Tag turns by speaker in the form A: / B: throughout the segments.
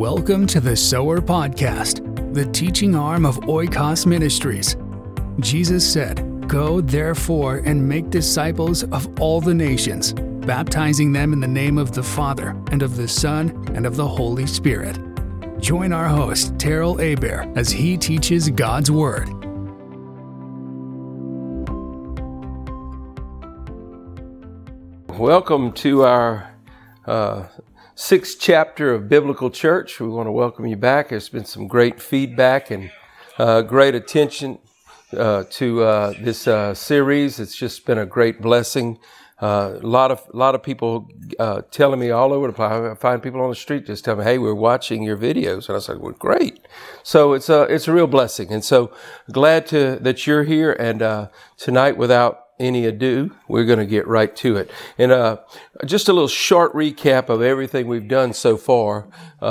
A: Welcome to the Sower Podcast, the teaching arm of Oikos Ministries. Jesus said, "Go therefore and make disciples of all the nations, baptizing them in the name of the Father, and of the Son, and of the Holy Spirit." Join our host, Terrell Aber, as he teaches God's Word.
B: Welcome to our sixth chapter of Biblical Church. We want to welcome you back. There's been some great feedback and great attention to this series. It's just been a great blessing. A lot of people telling me all over the place. I find people on the street just telling me, "Hey, we're watching your videos," and I was like, "Well, great." So it's a real blessing, and so glad that you're here. And tonight, without any ado, we're going to get right to it. And just a little short recap of everything we've done so far.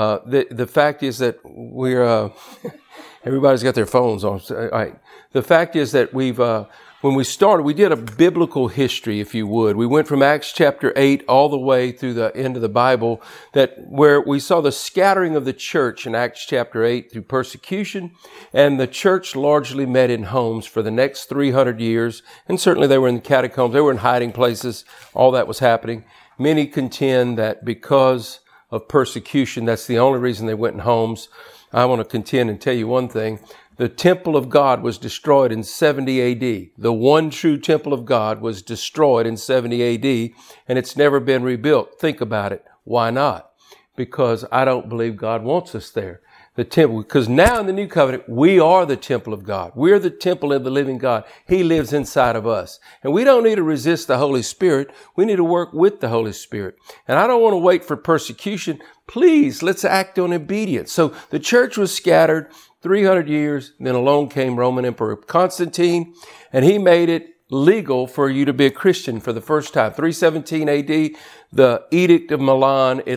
B: The fact is that we're everybody's got their phones on. The fact is that when we started, we did a biblical history, if you would. We went from Acts chapter 8 all the way through the end of the Bible, where we saw the scattering of the church in Acts chapter 8 through persecution, and the church largely met in homes for the next 300 years, and certainly they were in the catacombs, they were in hiding places, all that was happening. Many contend that because of persecution, that's the only reason they went in homes. I want to contend and tell you one thing. The temple of God was destroyed in 70 AD. The one true temple of God was destroyed in 70 AD, and it's never been rebuilt. Think about it. Why not? Because I don't believe God wants us there. The temple, because now in the new covenant, we are the temple of God. We're the temple of the living God. He lives inside of us. And we don't need to resist the Holy Spirit. We need to work with the Holy Spirit. And I don't want to wait for persecution. Please, let's act on obedience. So the church was scattered 300 years. Then along came Roman Emperor Constantine, and he made it legal for you to be a Christian for the first time. 317 AD, the Edict of Milan, it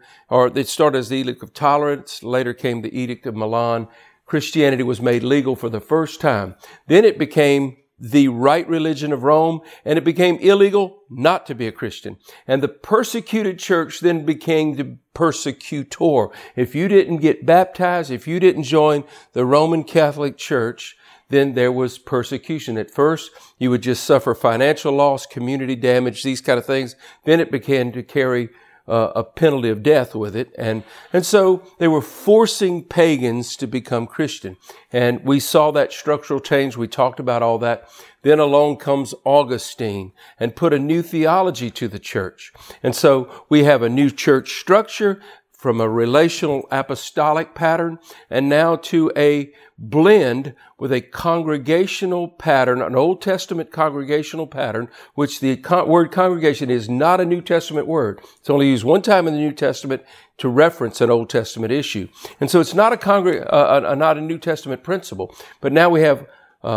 B: started as the Edict of Tolerance, later came the Edict of Milan. Christianity was made legal for the first time. Then it became the right religion of Rome, and it became illegal not to be a Christian. And the persecuted church then became the persecutor. If you didn't get baptized, if you didn't join the Roman Catholic Church, then there was persecution. At first, you would just suffer financial loss, community damage, these kind of things. Then it began to carry a penalty of death with it. And so they were forcing pagans to become Christian. And we saw that structural change. We talked about all that. Then along comes Augustine and put a new theology to the church. And so we have a new church structure from a relational apostolic pattern and now to a blend with a congregational pattern, an Old Testament congregational pattern, which the word congregation is not a New Testament word. It's only used one time in the New Testament to reference an Old Testament issue. And so it's not not a New Testament principle, but now we have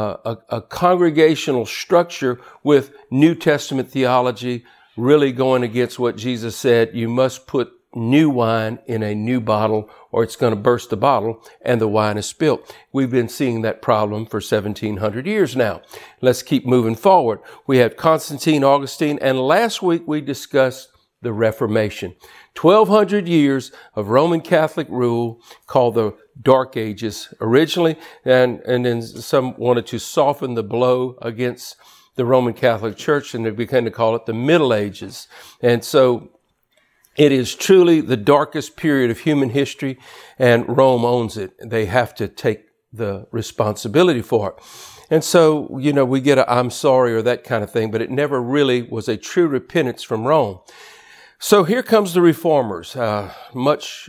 B: a congregational structure with New Testament theology really going against what Jesus said. You must put new wine in a new bottle or it's going to burst the bottle and the wine is spilt. We've been seeing that problem for 1700 years now. Let's keep moving forward. We had Constantine, Augustine, and last week we discussed the Reformation. 1200 years of Roman Catholic rule called the Dark Ages originally, and then some wanted to soften the blow against the Roman Catholic Church and they began to call it the Middle Ages. And so it is truly the darkest period of human history, and Rome owns it. They have to take the responsibility for it. And so, we get a "I'm sorry" or that kind of thing, but it never really was a true repentance from Rome. So here comes the reformers. Much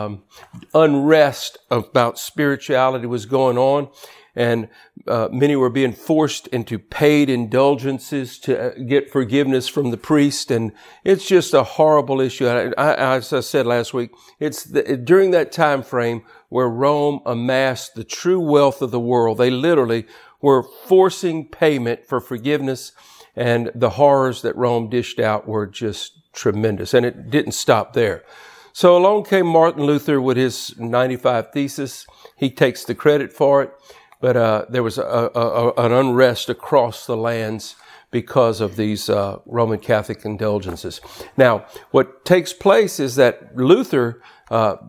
B: unrest about spirituality was going on, and many were being forced into paid indulgences to get forgiveness from the priest, and it's just a horrible issue. As I said last week, it's during that time frame where Rome amassed the true wealth of the world. They literally were forcing payment for forgiveness, and the horrors that Rome dished out were just tremendous, and it didn't stop there. So along came Martin Luther with his 95 Thesis. He takes the credit for it. But there was an unrest across the lands because of these Roman Catholic indulgences. Now, what takes place is that Luther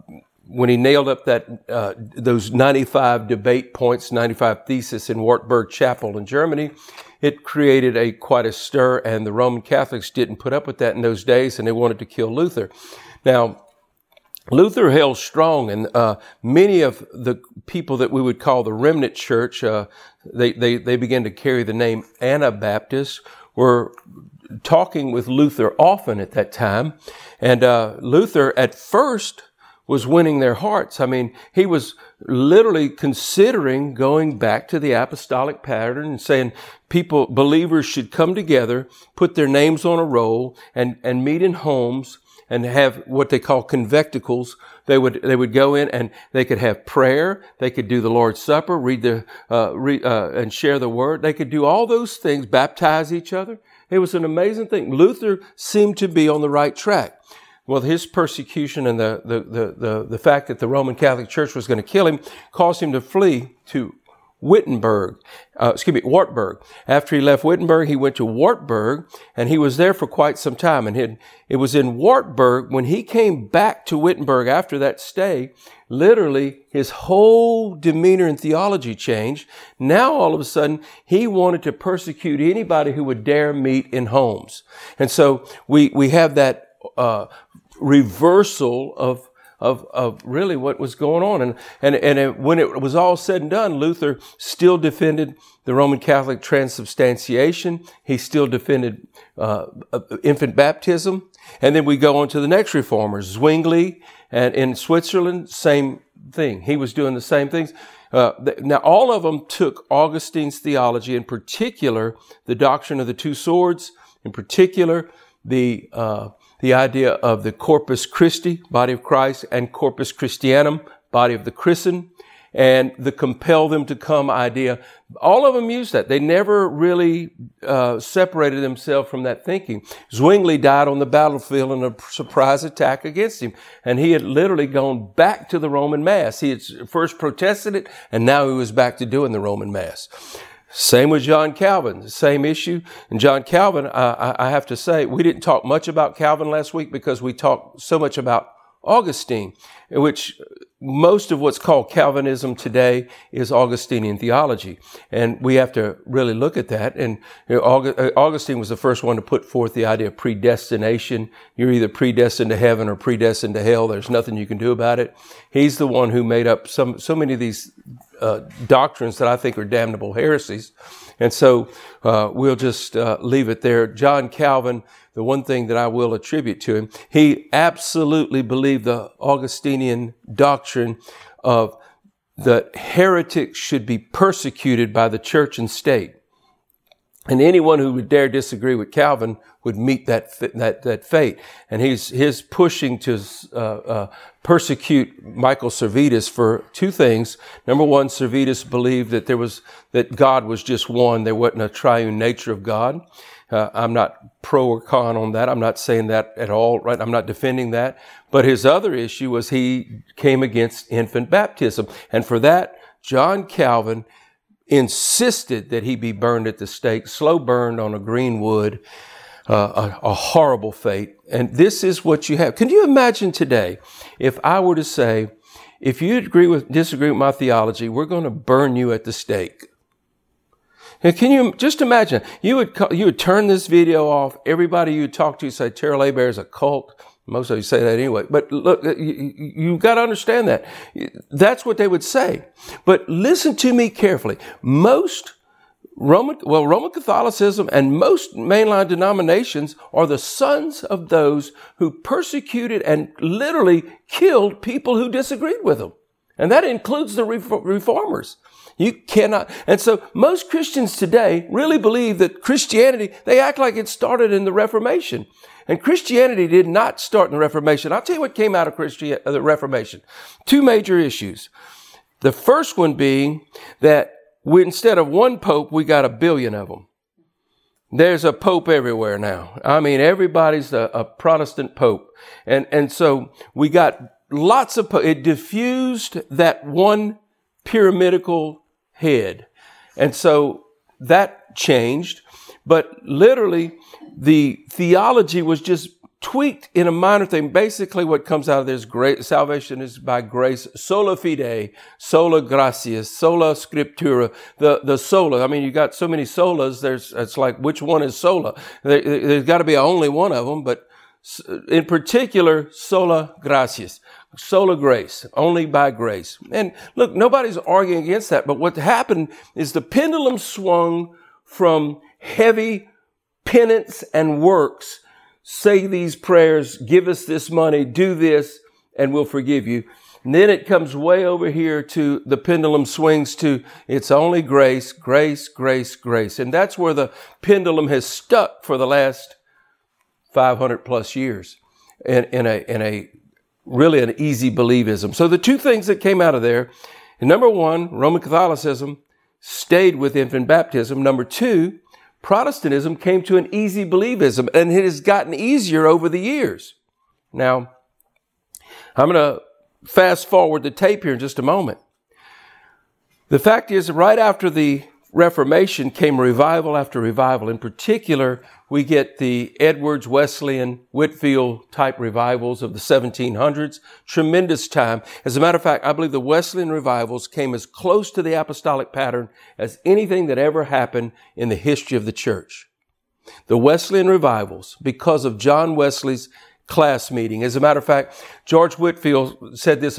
B: when he nailed up those 95 debate points, 95 theses in Wartburg Chapel in Germany, it created quite a stir, and the Roman Catholics didn't put up with that in those days, and they wanted to kill Luther. Now, Luther held strong, and many of the people that we would call the remnant church, they began to carry the name Anabaptists, were talking with Luther often at that time. And Luther at first was winning their hearts. I mean, he was literally considering going back to the apostolic pattern and saying believers should come together, put their names on a roll, and meet in homes and have what they call convecticles. They would go in and they could have prayer. They could do the Lord's Supper, read and share the word. They could do all those things, baptize each other. It was an amazing thing. Luther seemed to be on the right track. Well, his persecution and the fact that the Roman Catholic Church was going to kill him caused him to flee to Wartburg. After he left Wittenberg, he went to Wartburg, and he was there for quite some time. And it was in Wartburg, when he came back to Wittenberg after that stay, literally his whole demeanor and theology changed. Now, all of a sudden, he wanted to persecute anybody who would dare meet in homes. And so we have that reversal of really what was going on. And when it was all said and done, Luther still defended the Roman Catholic transubstantiation. He still defended infant baptism. And then we go on to the next reformers, Zwingli, and in Switzerland, same thing. He was doing the same things. Now, all of them took Augustine's theology, in particular, the doctrine of the two swords, in particular, the idea of the Corpus Christi, body of Christ, and Corpus Christianum, body of the Christen, and the compel them to come idea. All of them used that. They never really separated themselves from that thinking. Zwingli died on the battlefield in a surprise attack against him, and he had literally gone back to the Roman Mass. He had first protested it, and now he was back to doing the Roman Mass. Same with John Calvin, the same issue. And John Calvin, I have to say, we didn't talk much about Calvin last week because we talked so much about Augustine, which most of what's called Calvinism today is Augustinian theology. And we have to really look at that. And Augustine was the first one to put forth the idea of predestination. You're either predestined to heaven or predestined to hell. There's nothing you can do about it. He's the one who made up so many of these doctrines that I think are damnable heresies. And so we'll just leave it there. John Calvin, the one thing that I will attribute to him, he absolutely believed the Augustinian doctrine of the heretics should be persecuted by the church and state. And anyone who would dare disagree with Calvin would meet that fate. And his pushing to persecute Michael Servetus for two things. Number one, Servetus believed that God was just one. There wasn't a triune nature of God. I'm not pro or con on that. I'm not saying that at all, right? I'm not defending that. But his other issue was he came against infant baptism. And for that, John Calvin insisted that he be burned at the stake, slow burned on a green wood, a horrible fate. And this is what you have. Can you imagine today if I were to say, if you disagree with my theology, we're going to burn you at the stake? And can you just imagine? You would turn this video off. Everybody you talk to say Terrell Abear is a cult. Most of you say that anyway. But look, you've got to understand that. That's what they would say. But listen to me carefully. Most Roman Catholicism and most mainline denominations are the sons of those who persecuted and literally killed people who disagreed with them. And that includes the reformers. You cannot. And so most Christians today really believe that Christianity, they act like it started in the Reformation. And Christianity did not start in the Reformation. I'll tell you what came out of the Reformation. Two major issues. The first one being that instead of one pope, we got 1 billion of them. There's a pope everywhere now. I mean, everybody's a Protestant pope. And so we got lots of popes. It diffused that one pyramidical head. And so that changed. But literally, the theology was just tweaked in a minor thing. Basically, what comes out of this grace, salvation is by grace, sola fide, sola gratia, sola scriptura, the sola. I mean, you got so many solas. It's like, which one is sola? There's got to be only one of them, but in particular, sola gratias, sola grace, only by grace. And look, nobody's arguing against that. But what happened is the pendulum swung from heavy penance and works. Say these prayers, give us this money, do this, and we'll forgive you. And then it comes way over here to the pendulum swings to it's only grace, grace, grace, grace. And that's where the pendulum has stuck for the last 500 plus years in a really an easy believism. So the two things that came out of there, number one, Roman Catholicism stayed with infant baptism. Number two, Protestantism came to an easy believism, and it has gotten easier over the years. Now, I'm going to fast forward the tape here in just a moment. The fact is, right after the Reformation came revival after revival. In particular, we get the Edwards, Wesleyan, Whitefield type revivals of the 1700s. Tremendous time. As a matter of fact, I believe the Wesleyan revivals came as close to the apostolic pattern as anything that ever happened in the history of the church. The Wesleyan revivals, because of John Wesley's class meeting. As a matter of fact, George Whitefield said this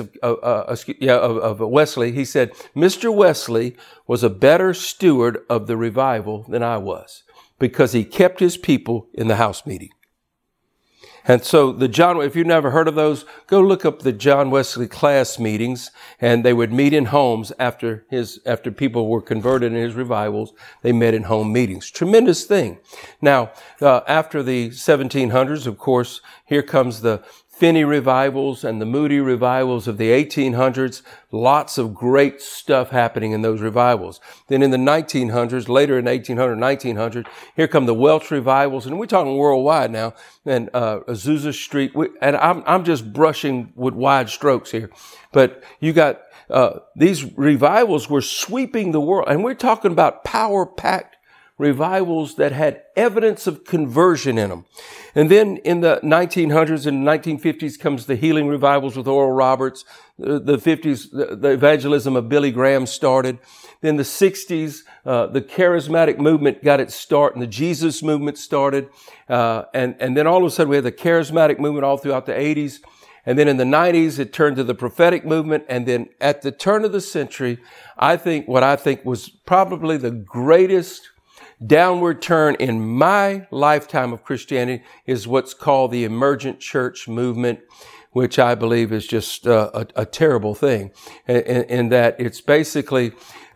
B: of Wesley. He said, Mr. Wesley was a better steward of the revival than I was because he kept his people in the house meeting. And so if you've never heard of those, go look up the John Wesley class meetings, and they would meet in homes after people were converted in his revivals. They met in home meetings. Tremendous thing. Now, after the 1700s, of course, here comes the Finney revivals and the Moody revivals of the 1800s. Lots of great stuff happening in those revivals. Then in the 1900s, later in 1800, 1900, here come the Welsh revivals. And we're talking worldwide now. And Azusa Street. And I'm just brushing with wide strokes here. But you got these revivals were sweeping the world. And we're talking about power-packed revivals that had evidence of conversion in them. And then in the 1900s and 1950s comes the healing revivals with Oral Roberts. The 50s, the evangelism of Billy Graham started. Then the 60s, the charismatic movement got its start, and the Jesus movement started. And then all of a sudden we had the charismatic movement all throughout the 80s. And then in the 90s, it turned to the prophetic movement. And then at the turn of the century, I think was probably the greatest downward turn in my lifetime of Christianity is what's called the emergent church movement, which I believe is just a terrible thing. In that it's basically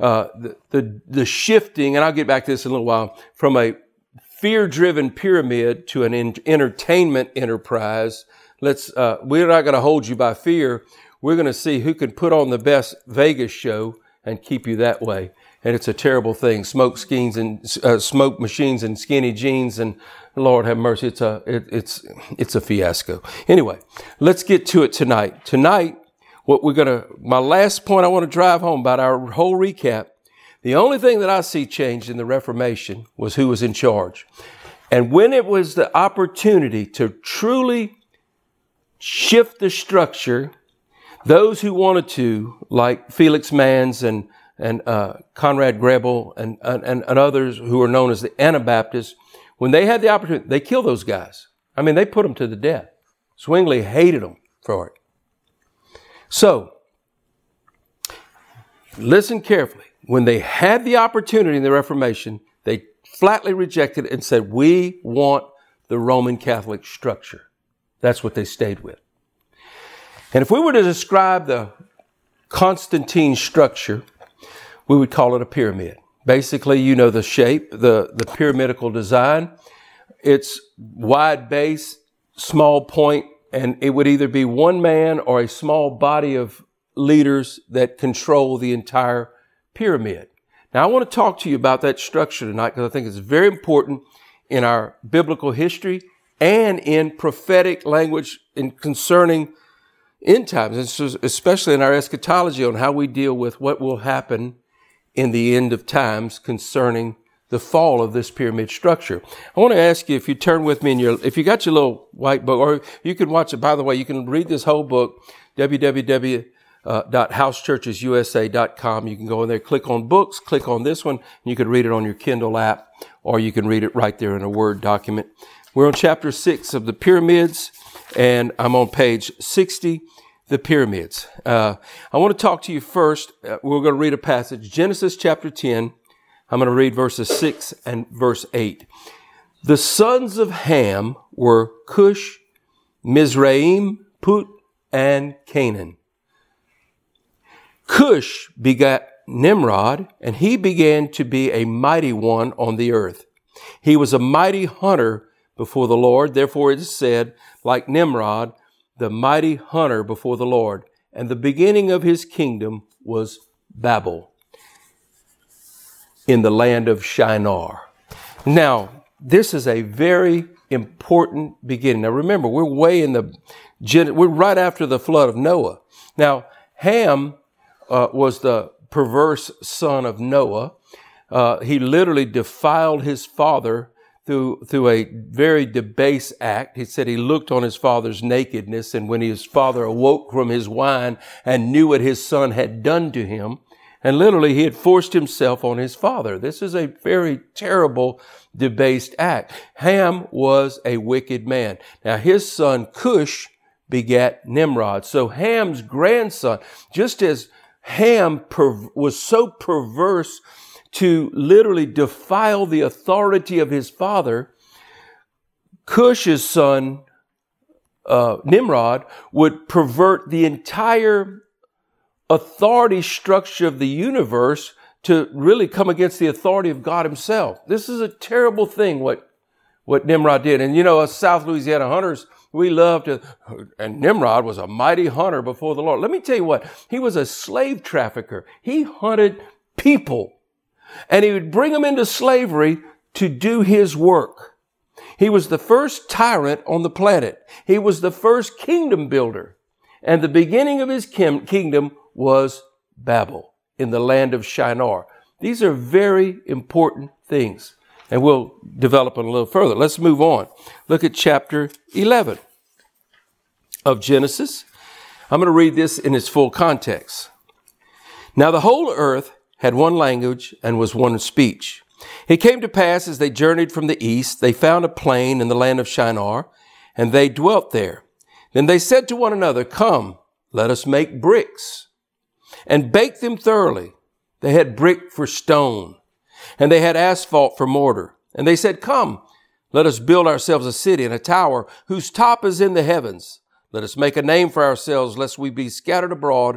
B: the shifting, and I'll get back to this in a little while, from a fear-driven pyramid to an entertainment enterprise. We're not going to hold you by fear. We're going to see who can put on the best Vegas show and keep you that way. And it's a terrible thing. Smoke machines and skinny jeans, and Lord have mercy, it's a fiasco. Anyway, let's get to it tonight. Tonight, my last point I want to drive home about our whole recap. The only thing that I see changed in the Reformation was who was in charge. And when it was the opportunity to truly shift the structure, those who wanted to, like Felix Manz and Conrad Grebel and others who are known as the Anabaptists, when they had the opportunity, they killed those guys. I mean, they put them to the death. Zwingli hated them for it. So, listen carefully. When they had the opportunity in the Reformation, they flatly rejected it and said, we want the Roman Catholic structure. That's what they stayed with. And if we were to describe the Constantine structure, we would call it a pyramid. Basically, you know the shape, the pyramidical design. It's wide base, small point, and it would either be one man or a small body of leaders that control the entire pyramid. Now, I want to talk to you about that structure tonight because I think it's very important in our biblical history and in prophetic language in concerning end times, especially in our eschatology on how we deal with what will happen in the end of times concerning the fall of this pyramid structure. I want to ask you if you turn with me if you got your little white book, or you can watch it. By the way, you can read this whole book, www.housechurchesusa.com. You can go in there, click on books, click on this one, and you can read it on your Kindle app, or you can read it right there in a Word document. We're on chapter 6 of the pyramids, and I'm on page 60, the pyramids. I want to talk to you first. We're going to read a passage, Genesis chapter 10. I'm going to read verses 6 and verse 8. The sons of Ham were Cush, Mizraim, Put, and Canaan. Cush begat Nimrod, and he began to be a mighty one on the earth. He was a mighty hunter before the Lord. Therefore it is said, like Nimrod, the mighty hunter before the Lord. And the beginning of his kingdom was Babel, in the land of Shinar. Now, this is a very important beginning. Now, remember, we're right after the flood of Noah. Now, Ham was the perverse son of Noah. He literally defiled his father through a very debased act. He said he looked on his father's nakedness, and when his father awoke from his wine and knew what his son had done to him, and literally, he had forced himself on his father. This is a very terrible, debased act. Ham was a wicked man. Now, his son Cush begat Nimrod. So Ham's grandson, just as Ham was so perverse to literally defile the authority of his father, Cush's son, Nimrod, would pervert the entire authority structure of the universe to really come against the authority of God himself. This is a terrible thing, what Nimrod did. And us South Louisiana hunters, we love to, and Nimrod was a mighty hunter before the Lord. Let me tell you what, he was a slave trafficker. He hunted people, and he would bring them into slavery to do his work. He was the first tyrant on the planet. He was the first kingdom builder. And the beginning of his kingdom was Babel, in the land of Shinar. These are very important things, and we'll develop it a little further. Let's move on. Look at chapter 11 of Genesis. I'm going to read this in its full context. Now the whole earth had one language and was one speech. It came to pass as they journeyed from the east, they found a plain in the land of Shinar, and they dwelt there. Then they said to one another, "Come, let us make bricks and bake them thoroughly." They had brick for stone, and they had asphalt for mortar. And they said, "Come, let us build ourselves a city and a tower whose top is in the heavens. Let us make a name for ourselves, lest we be scattered abroad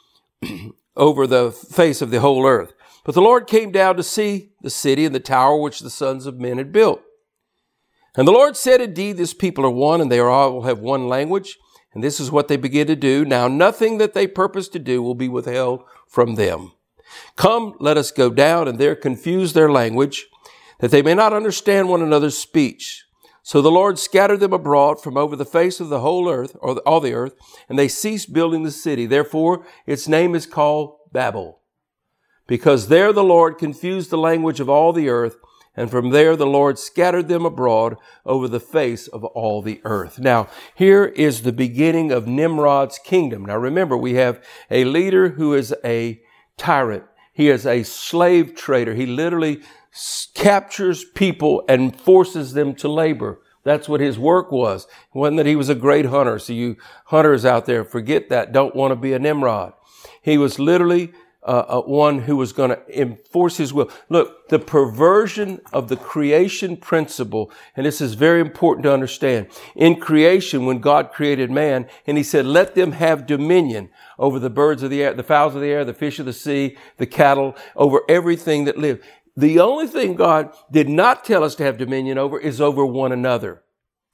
B: over the face of the whole earth." But the Lord came down to see the city and the tower which the sons of men had built. And the Lord said, "Indeed, this people are one, and they all have one language. And this is what they begin to do. Now nothing that they purpose to do will be withheld from them. Come, let us go down and there confuse their language, that they may not understand one another's speech." So the Lord scattered them abroad from over the face of the whole earth, or all the earth, and they ceased building the city. Therefore, its name is called Babel, because there the Lord confused the language of all the earth, and from there the Lord scattered them abroad over the face of all the earth. Now, here is the beginning of Nimrod's kingdom. Now, remember, we have a leader who is a tyrant. He is a slave trader. He literally captures people and forces them to labor. That's what his work was. It wasn't that he was a great hunter. So you hunters out there, forget that. Don't want to be a Nimrod. He was literally one who was going to enforce his will. Look, the perversion of the creation principle, and this is very important to understand. In creation, when God created man, and he said, "Let them have dominion over the birds of the air, the fowls of the air, the fish of the sea, the cattle, over everything that lived." The only thing God did not tell us to have dominion over is over one another.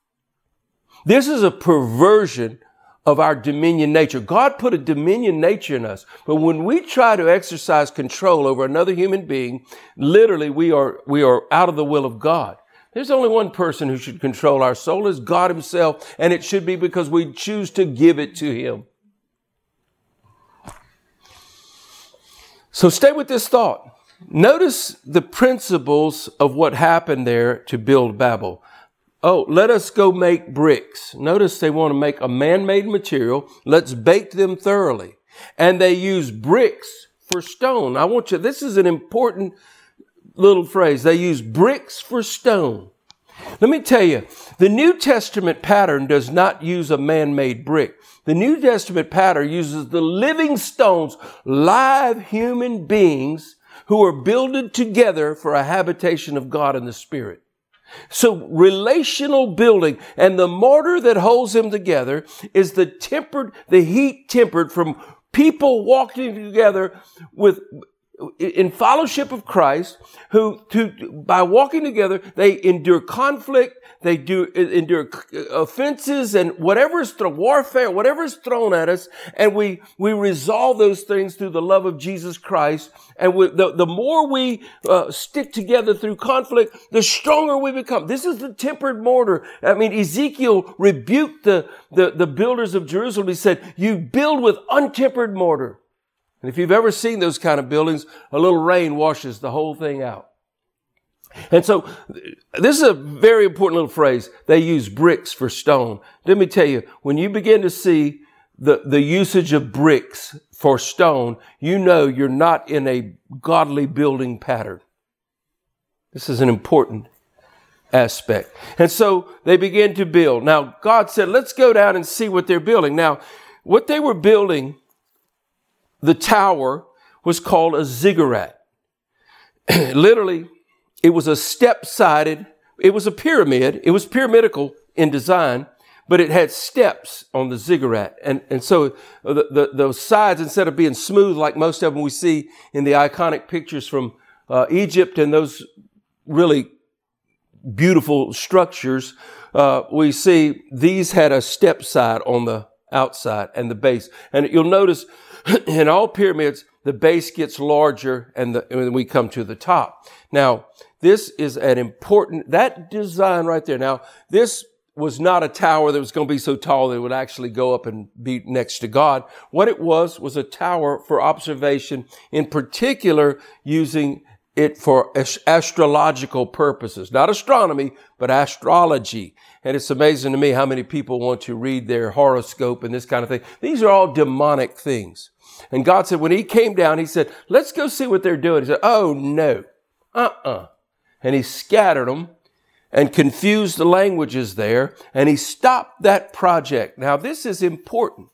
B: This is a perversion of our dominion nature. God put a dominion nature in us, but when we try to exercise control over another human being, literally we are out of the will of God. There's only one person who should control our soul, is God himself, and it should be because we choose to give it to him. So stay with this thought. Notice the principles of what happened there to build Babel. Oh, let us go make bricks. Notice they want to make a man-made material. Let's bake them thoroughly. And they use bricks for stone. This is an important little phrase. They use bricks for stone. Let me tell you, the New Testament pattern does not use a man-made brick. The New Testament pattern uses the living stones, live human beings who are builded together for a habitation of God in the Spirit. So relational building, and the mortar that holds them together is the heat tempered from people walking together in fellowship of Christ, by walking together, they endure conflict, they endure offenses and warfare, whatever is thrown at us, and we resolve those things through the love of Jesus Christ. And the more we stick together through conflict, the stronger we become. This is the tempered mortar. I mean, Ezekiel rebuked the builders of Jerusalem. He said, "You build with untempered mortar." And if you've ever seen those kind of buildings, a little rain washes the whole thing out. And so this is a very important little phrase. They use bricks for stone. Let me tell you, when you begin to see the usage of bricks for stone, you know you're not in a godly building pattern. This is an important aspect. And so they begin to build. Now, God said, let's go down and see what they're building. Now, what they were building, the tower, was called a ziggurat. Literally, it was a step-sided, it was a pyramid. It was pyramidical in design, but it had steps on the ziggurat. And so the sides, instead of being smooth like most of them we see in the iconic pictures from Egypt and those really beautiful structures, we see these had a step side on the outside and the base. And you'll notice in all pyramids, the base gets larger and we come to the top. Now, this is that design right there. Now, this was not a tower that was going to be so tall that it would actually go up and be next to God. What it was a tower for observation, in particular using it for astrological purposes. Not astronomy, but astrology. And it's amazing to me how many people want to read their horoscope and this kind of thing. These are all demonic things. And God said, when he came down, he said, let's go see what they're doing. He said, oh, no. And he scattered them and confused the languages there. And he stopped that project. Now, this is important.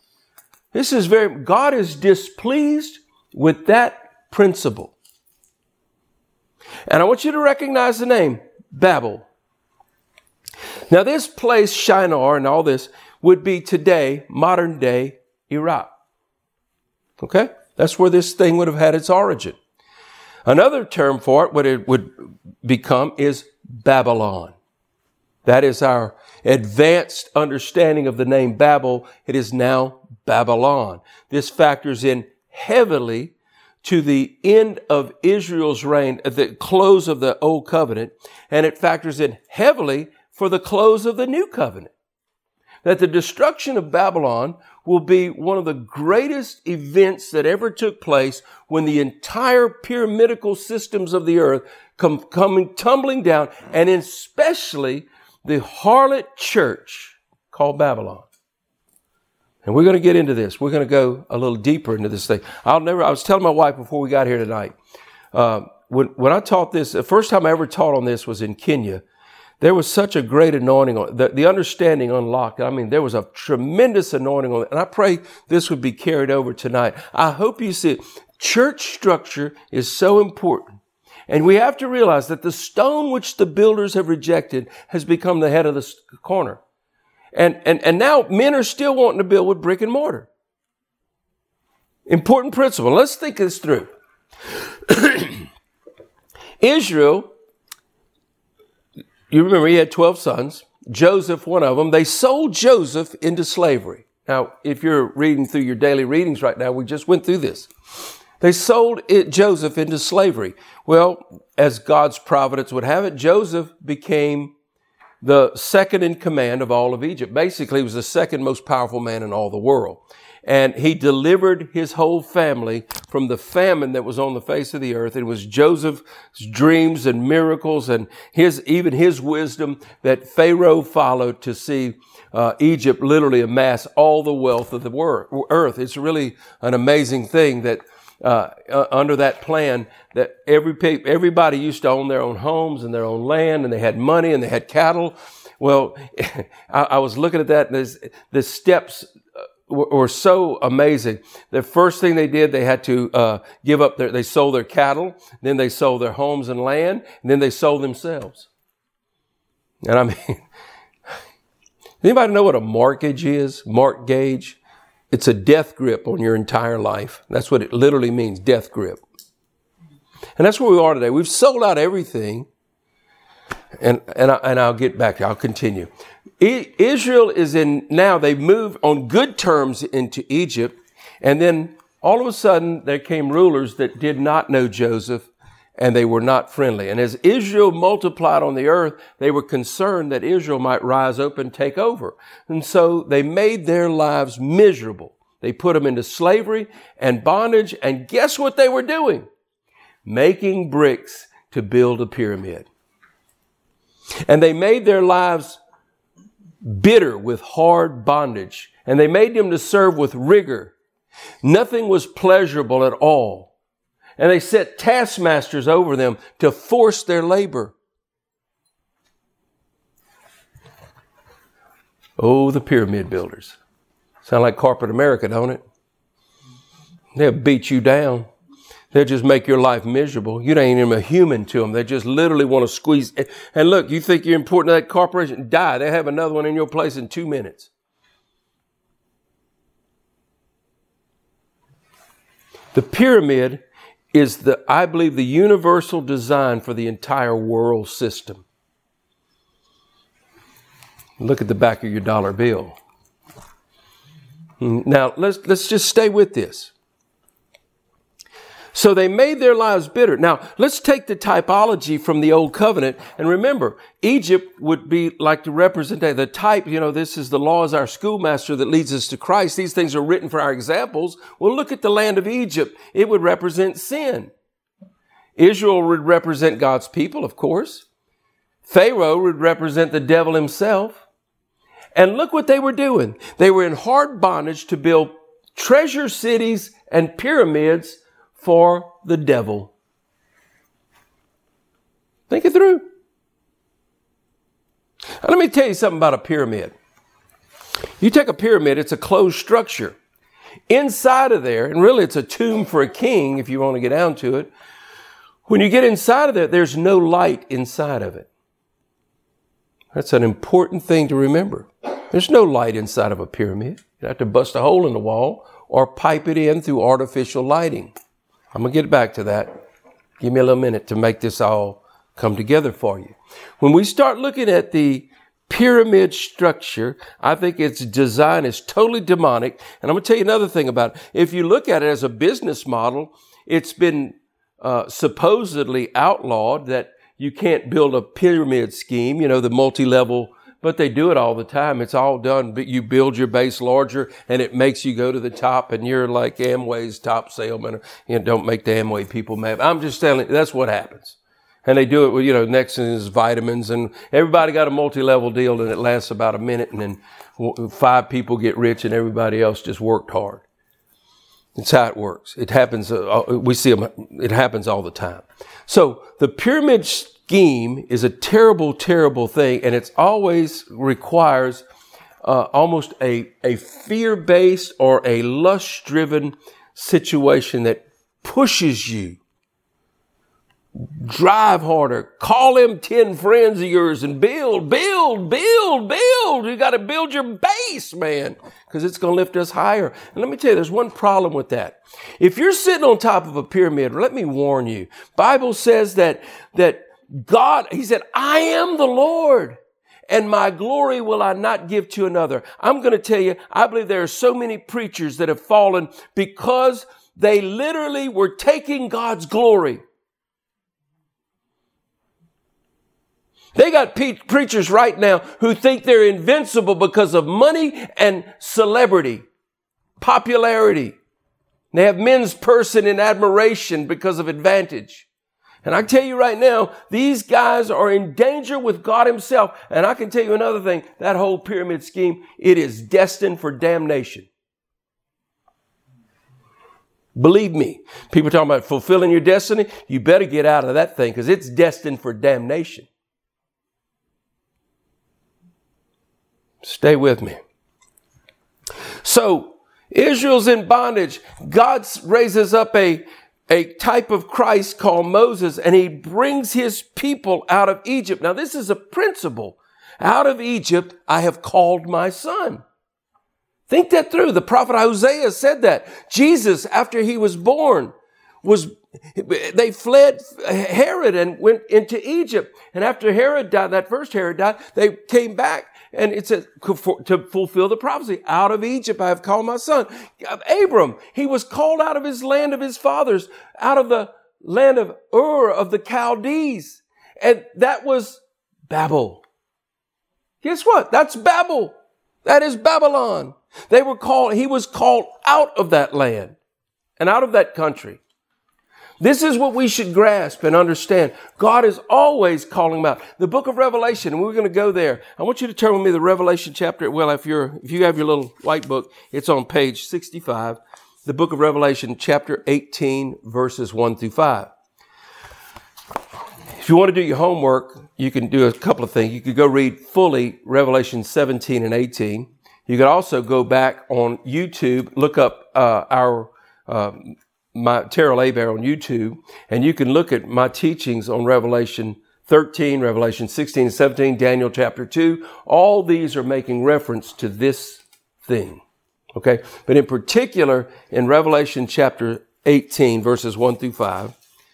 B: God is displeased with that principle. And I want you to recognize the name, Babel. Now, this place, Shinar, and all this would be today, modern day Iraq. Okay? That's where this thing would have had its origin. Another term for it, what it would become, is Babylon. That is our advanced understanding of the name Babel. It is now Babylon. This factors in heavily to the end of Israel's reign at the close of the Old Covenant, and it factors in heavily for the close of the New Covenant. That the destruction of Babylon will be one of the greatest events that ever took place, when the entire pyramidical systems of the earth coming tumbling down, and especially the harlot church called Babylon. And we're going to get into this. We're going to go a little deeper into this thing. I was telling my wife before we got here tonight, when I taught this, the first time I ever taught on this was in Kenya. There was such a great anointing on it. The understanding unlocked. I mean, there was a tremendous anointing on it. And I pray this would be carried over tonight. I hope you see it. Church structure is so important. And we have to realize that the stone which the builders have rejected has become the head of the corner. And now men are still wanting to build with brick and mortar. Important principle. Let's think this through. Israel, you remember he had 12 sons. Joseph, one of them. They sold Joseph into slavery. Now, if you're reading through your daily readings right now, we just went through this. They sold Joseph into slavery. Well, as God's providence would have it, Joseph became the second in command of all of Egypt. Basically, he was the second most powerful man in all the world. And he delivered his whole family from the famine that was on the face of the earth. It was Joseph's dreams and miracles and even his wisdom that Pharaoh followed to see Egypt literally amass all the wealth of the earth. It's really an amazing thing that under that plan that everybody used to own their own homes and their own land, and they had money and they had cattle. Well, I was looking at that, and the steps were so amazing. The first thing they did, they had to give up they sold their cattle, then they sold their homes and land, and then they sold themselves. And I mean, anybody know what a mortgage is? Mortgage? It's a death grip on your entire life. That's what it literally means, death grip. And that's where we are today. We've sold out everything. And I'll get back. I'll continue. Israel is they've moved on good terms into Egypt. And then all of a sudden there came rulers that did not know Joseph, and they were not friendly. And as Israel multiplied on the earth, they were concerned that Israel might rise up and take over. And so they made their lives miserable. They put them into slavery and bondage. And guess what they were doing? Making bricks to build a pyramid. And they made their lives bitter with hard bondage. And they made them to serve with rigor. Nothing was pleasurable at all. And they set taskmasters over them to force their labor. Oh, the pyramid builders. Sound like corporate America, don't it? They'll beat you down. They'll just make your life miserable. You ain't even a human to them. They just literally want to squeeze. And look, you think you're important to that corporation? Die. They have another one in your place in 2 minutes. The pyramid is I believe, the universal design for the entire world system. Look at the back of your dollar bill. Now, let's just stay with this. So they made their lives bitter. Now, let's take the typology from the Old Covenant. And remember, Egypt would be like to represent the type, this is the law as our schoolmaster that leads us to Christ. These things are written for our examples. Well, look at the land of Egypt. It would represent sin. Israel would represent God's people, of course. Pharaoh would represent the devil himself. And look what they were doing. They were in hard bondage to build treasure cities and pyramids for the devil. Think it through. Now, let me tell you something about a pyramid. You take a pyramid, it's a closed structure. Inside of there, and really it's a tomb for a king if you want to get down to it. When you get inside of there, there's no light inside of it. That's an important thing to remember. There's no light inside of a pyramid. You have to bust a hole in the wall or pipe it in through artificial lighting. I'm going to get back to that. Give me a little minute to make this all come together for you. When we start looking at the pyramid structure, I think its design is totally demonic. And I'm going to tell you another thing about it. If you look at it as a business model, it's been supposedly outlawed that you can't build a pyramid scheme, the multi-level, but they do it all the time. It's all done, but you build your base larger and it makes you go to the top, and you're like Amway's top salesman. Don't make the Amway people mad. I'm just telling you, that's what happens. And they do it with, Nexus vitamins, and everybody got a multi-level deal, and it lasts about a minute, and then 5 people get rich and everybody else just worked hard. That's how it works. It happens. We see them. It happens all the time. So the pyramid scheme is a terrible, terrible thing, and it always requires almost a fear-based or a lust-driven situation that pushes you. Drive harder. Call them 10 friends of yours and build. You got to build your base, man, because it's going to lift us higher. And let me tell you, there's one problem with that. If you're sitting on top of a pyramid, let me warn you. Bible says that God, he said, I am the Lord, and my glory will I not give to another. I'm going to tell you, I believe there are so many preachers that have fallen because they literally were taking God's glory. They got preachers right now who think they're invincible because of money and celebrity, popularity. They have men's person in admiration because of advantage. And I tell you right now, these guys are in danger with God himself. And I can tell you another thing, that whole pyramid scheme, it is destined for damnation. Believe me, people talking about fulfilling your destiny, you better get out of that thing because it's destined for damnation. Stay with me. So, Israel's in bondage. God raises up a type of Christ called Moses, and he brings his people out of Egypt. Now, this is a principle. Out of Egypt, I have called my son. Think that through. The prophet Hosea said that. Jesus, after he was born, they fled Herod and went into Egypt. And after Herod died, that first Herod died, they came back. And it says, to fulfill the prophecy, out of Egypt I have called my son. Abram, he was called out of his land of his fathers, out of the land of Ur of the Chaldees. And that was Babel. Guess what? That's Babel. That is Babylon. He was called out of that land and out of that country. This is what we should grasp and understand. God is always calling them out. The book of Revelation, and we're going to go there. I want you to turn with me to the Revelation chapter. Well, if you have your little white book, it's on page 65. The book of Revelation, chapter 18, verses 1 through 5. If you want to do your homework, you can do a couple of things. You could go read fully Revelation 17 and 18. You could also go back on YouTube, look up my Terrell Abear on YouTube, and you can look at my teachings on Revelation 13, Revelation 16 and 17, Daniel chapter 2. All these are making reference to this thing. Okay? But in particular, in Revelation chapter 18, verses 1 through 5,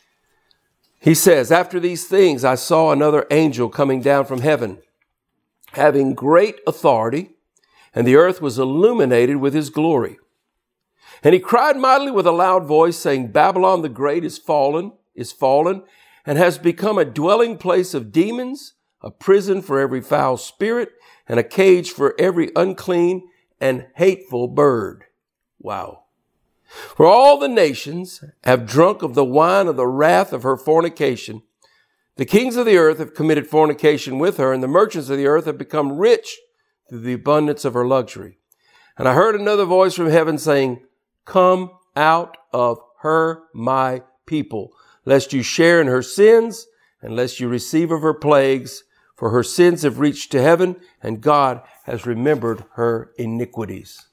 B: he says, after these things, I saw another angel coming down from heaven, having great authority, and the earth was illuminated with his glory. And he cried mightily with a loud voice, saying, Babylon the Great is fallen, and has become a dwelling place of demons, a prison for every foul spirit, and a cage for every unclean and hateful bird. Wow. For all the nations have drunk of the wine of the wrath of her fornication. The kings of the earth have committed fornication with her, and the merchants of the earth have become rich through the abundance of her luxury. And I heard another voice from heaven saying, Come out of her, my people, lest you share in her sins, and lest you receive of her plagues, for her sins have reached to heaven, and God has remembered her iniquities.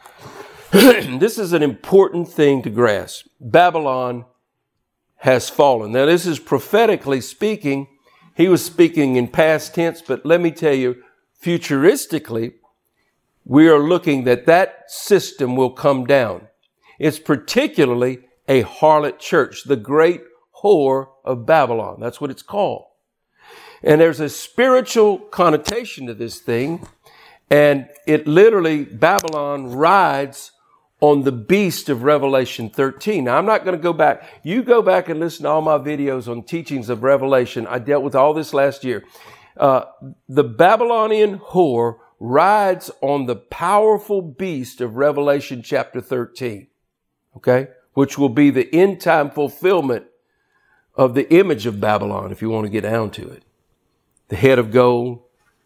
B: This is an important thing to grasp. Babylon has fallen. Now, this is prophetically speaking. He was speaking in past tense, but let me tell you, futuristically, we are looking that system will come down. It's particularly a harlot church, the great whore of Babylon. That's what it's called. And there's a spiritual connotation to this thing. And it literally, Babylon rides on the beast of Revelation 13. Now, I'm not going to go back. You go back and listen to all my videos on teachings of Revelation. I dealt with all this last year. The Babylonian whore rides on the powerful beast of Revelation chapter 13. Okay? Which will be the end time fulfillment of the image of Babylon, if you want to get down to it. The head of gold,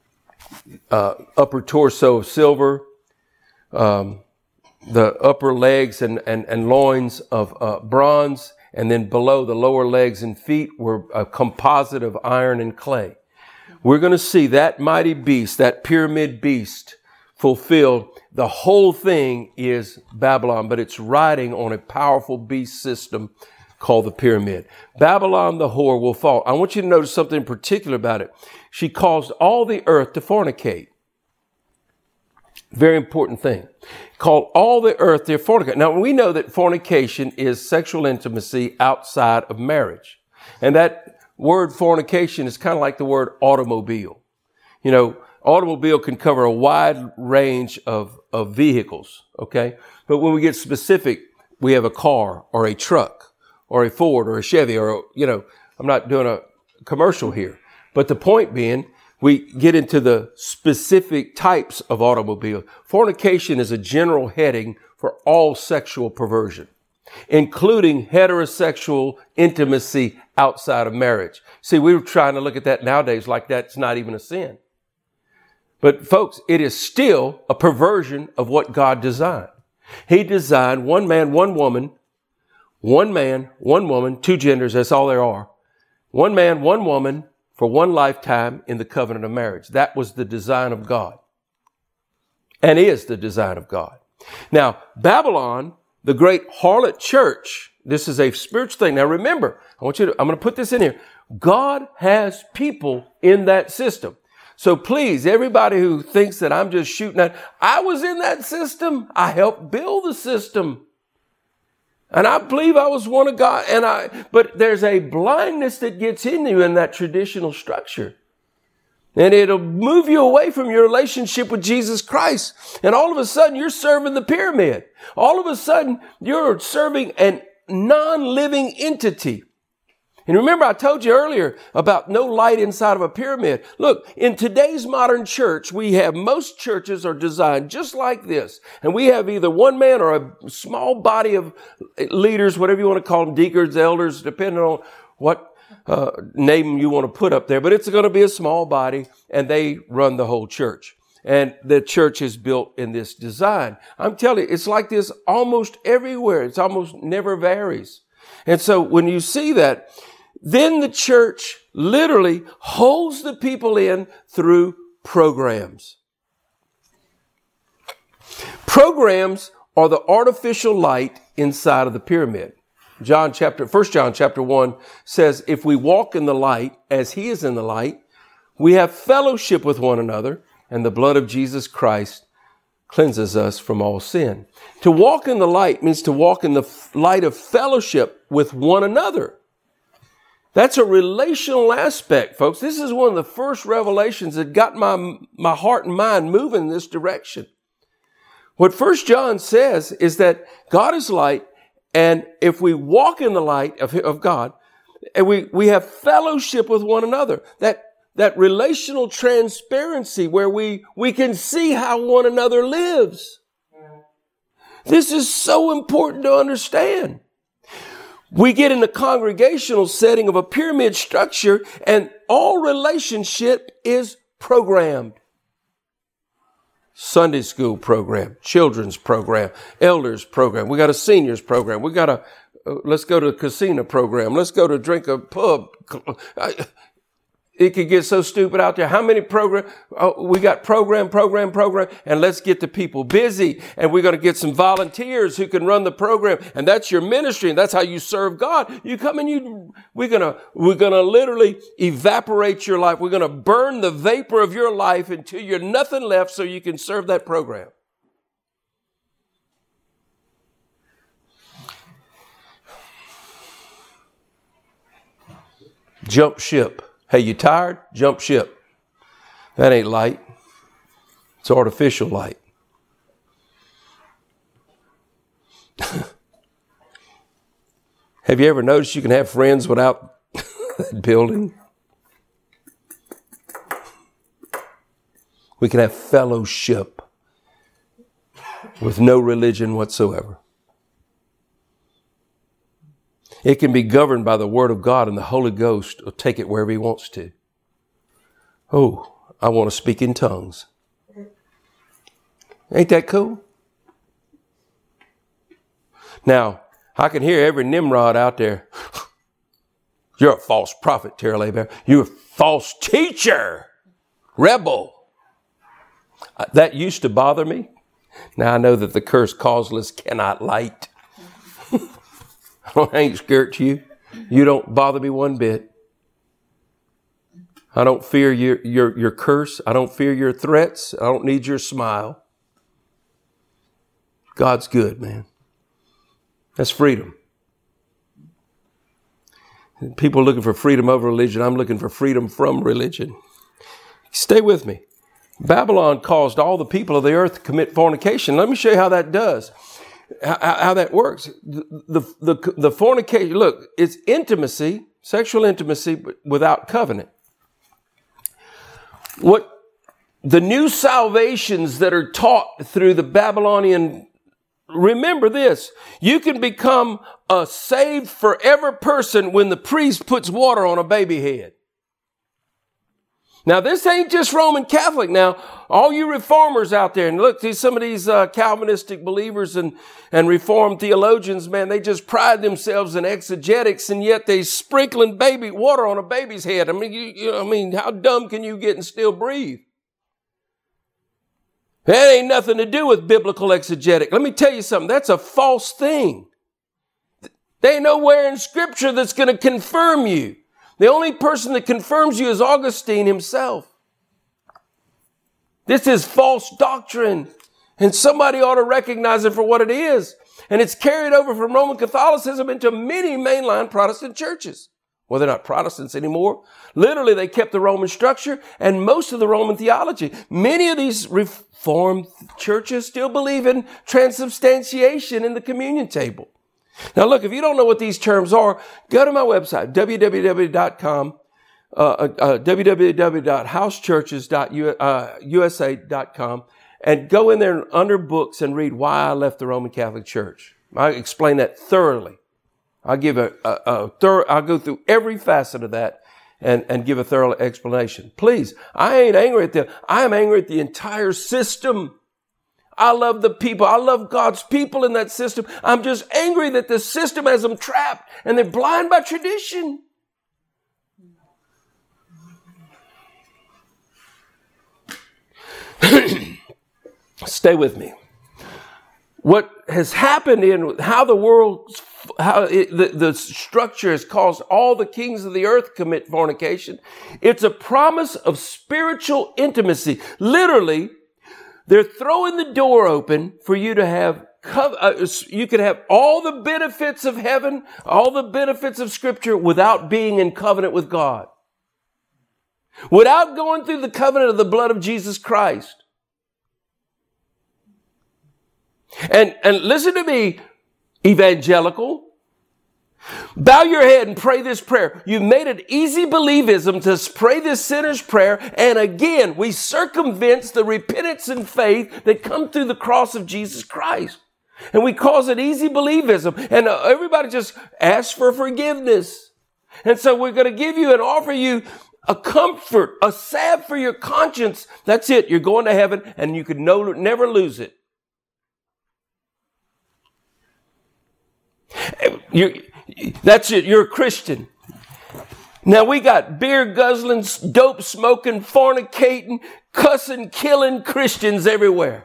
B: upper torso of silver, the upper legs and loins of bronze, and then below the lower legs and feet were a composite of iron and clay. We're going to see that mighty beast, that pyramid beast, fulfilled. The whole thing is Babylon, but it's riding on a powerful beast system called the pyramid. Babylon, the whore, will fall. I want you to notice something in particular about it. She caused all the earth to fornicate. Very important thing. Called all the earth to fornicate. Now, we know that fornication is sexual intimacy outside of marriage. And that word fornication is kind of like the word automobile. You know, automobile can cover a wide range of vehicles, okay? But when we get specific, we have a car or a truck or a Ford or a Chevy or, I'm not doing a commercial here. But the point being, we get into the specific types of automobile. Fornication is a general heading for all sexual perversion, including heterosexual intimacy outside of marriage. See, we were trying to look at that nowadays like that's not even a sin. But folks, it is still a perversion of what God designed. He designed one man, one woman, two genders, that's all there are. One man, one woman for one lifetime in the covenant of marriage. That was the design of God and is the design of God. Now, Babylon, the great harlot church, this is a spiritual thing. Now remember, I'm going to put this in here. God has people in that system. So please, everybody who thinks that I'm just shooting at, I was in that system. I helped build the system. And I believe I was one of God. But there's a blindness that gets in you in that traditional structure. And it'll move you away from your relationship with Jesus Christ. And all of a sudden, you're serving the pyramid. All of a sudden, you're serving a non-living entity. And remember, I told you earlier about no light inside of a pyramid. Look, in today's modern church, most churches are designed just like this. And we have either one man or a small body of leaders, whatever you want to call them, deacons, elders, depending on what name you want to put up there. But it's going to be a small body, and they run the whole church. And the church is built in this design. I'm telling you, it's like this almost everywhere. It's almost never varies. And so when you see that, then the church literally holds the people in through programs. Programs are the artificial light inside of the pyramid. 1 John chapter 1 says, if we walk in the light as he is in the light, we have fellowship with one another, and the blood of Jesus Christ cleanses us from all sin. To walk in the light means to walk in the light of fellowship with one another. That's a relational aspect, folks. This is one of the first revelations that got my heart and mind moving in this direction. What 1 John says is that God is light, and if we walk in the light of God, and we have fellowship with one another, that relational transparency where we can see how one another lives. This is so important to understand. We get in the congregational setting of a pyramid structure, and all relationship is programmed. Sunday school program, children's program, elders program. We got a seniors program. We got let's go to a casino program. Let's go to drink a pub. It could get so stupid out there. How many programs? We got program, and let's get the people busy. And we're going to get some volunteers who can run the program. And that's your ministry. And that's how you serve God. You come and we're going to literally evaporate your life. We're going to burn the vapor of your life until you're nothing left so you can serve that program. Jump ship. Hey, you tired? Jump ship. That ain't light. It's artificial light. Have you ever noticed you can have friends without that building? We can have fellowship with no religion whatsoever. It can be governed by the Word of God, and the Holy Ghost will take it wherever He wants to. Oh, I want to speak in tongues. Ain't that cool? Now, I can hear every Nimrod out there. You're a false prophet, Terrell Abear. You're a false teacher. Rebel. That used to bother me. Now I know that the curse causeless cannot light. I ain't scared to you. You don't bother me one bit. I don't fear your curse. I don't fear your threats. I don't need your smile. God's good, man. That's freedom. People are looking for freedom over religion. I'm looking for freedom from religion. Stay with me. Babylon caused all the people of the earth to commit fornication. Let me show you how that does. How that works. The fornication, look, it's intimacy, sexual intimacy, but without covenant. what the new salvations that are taught through the Babylonian, remember this, you can become a saved forever person when the priest puts water on a baby head. Now, this ain't just Roman Catholic. Now, all you reformers out there, and look, some of these Calvinistic believers and Reformed theologians, man, they just pride themselves in exegetics, and yet they sprinkling baby water on a baby's head. I mean, how dumb can you get and still breathe? That ain't nothing to do with biblical exegetic. Let me tell you something. That's a false thing. There ain't nowhere in Scripture that's going to confirm you. The only person that confirms you is Augustine himself. This is false doctrine, and somebody ought to recognize it for what it is. And it's carried over from Roman Catholicism into many mainline Protestant churches. Well, they're not Protestants anymore. Literally, they kept the Roman structure and most of the Roman theology. Many of these Reformed churches still believe in transubstantiation in the communion table. Now, look, if you don't know what these terms are, go to my website, www.com, www.housechurches.usa.com, and go in there under books and read Why I Left the Roman Catholic Church. I explain that thoroughly. I'll give I'll go through every facet of that and give a thorough explanation. Please, I ain't angry at them. I am angry at the entire system. I love the people. I love God's people in that system. I'm just angry that the system has them trapped and they're blind by tradition. Stay with me. What has happened in how the world, the structure has caused all the kings of the earth to commit fornication. It's a promise of spiritual intimacy. Literally, they're throwing the door open for you to have, you could have all the benefits of heaven, all the benefits of Scripture without being in covenant with God. Without going through the covenant of the blood of Jesus Christ. And listen to me, evangelical. Bow your head and pray this prayer. You've made it easy believism to pray this sinner's prayer. And again, we circumvent the repentance and faith that come through the cross of Jesus Christ. And we cause it easy believism. And everybody just asks for forgiveness. And so we're going to give you and offer you a comfort, a salve for your conscience. That's it. You're going to heaven and you can never lose it. That's it. You're a Christian. Now we got beer guzzling, dope smoking, fornicating, cussing, killing Christians everywhere.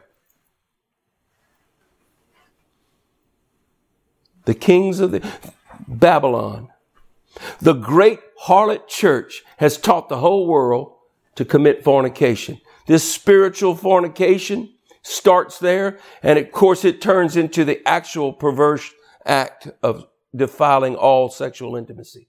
B: The kings of the Babylon, the great harlot church, has taught the whole world to commit fornication. This spiritual fornication starts there, and of course it turns into the actual perverse act of defiling all sexual intimacy.